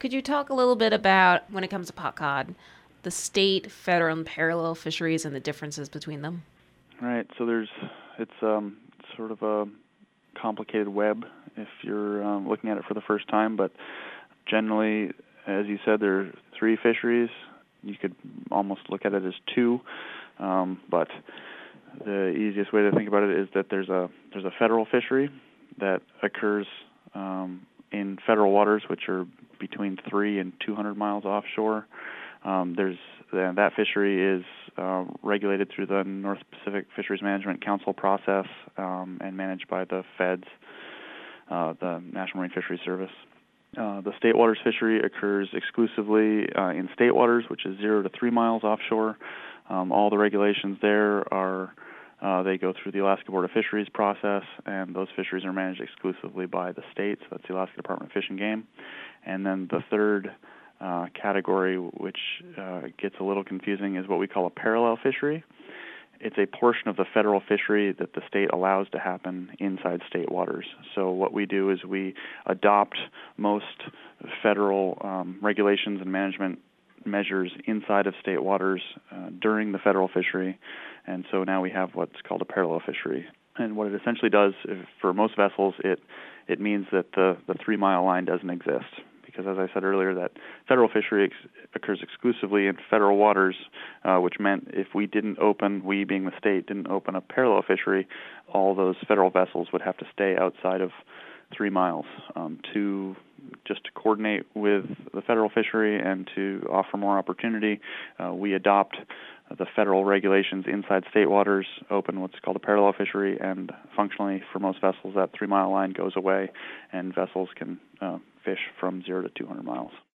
Could you talk a little bit about, when it comes to pot cod, the state, federal, and parallel fisheries and the differences between them? Right. So it's sort of a complicated web if you're looking at it for the first time, but generally, as you said, there are three fisheries. You could almost look at it as two, but the easiest way to think about it is that there's a federal fishery that occurs in federal waters, which are between 3 and 200 miles offshore. That fishery is regulated through the North Pacific Fisheries Management Council process and managed by the feds, the National Marine Fisheries Service. The state waters fishery occurs exclusively in state waters, which is 0 to 3 miles offshore. All the regulations there are they go through the Alaska Board of Fisheries process, and those fisheries are managed exclusively by the state, so that's the Alaska Department of Fish and Game. And then the third category, which gets a little confusing, is what we call a parallel fishery. It's a portion of the federal fishery that the state allows to happen inside state waters. So what we do is we adopt most federal regulations and management measures inside of state waters during the federal fishery, and so now we have what's called a parallel fishery. And what it essentially does, for most vessels, it means that the 3-mile line doesn't exist. Because as I said earlier, that federal fishery occurs exclusively in federal waters, which meant if we didn't open, we being the state, didn't open a parallel fishery, all those federal vessels would have to stay outside of 3 miles to coordinate with the federal fishery and to offer more opportunity. We adopt the federal regulations inside state waters, open what's called a parallel fishery, and functionally for most vessels that 3-mile line goes away and vessels can fish from 0 to 200 miles.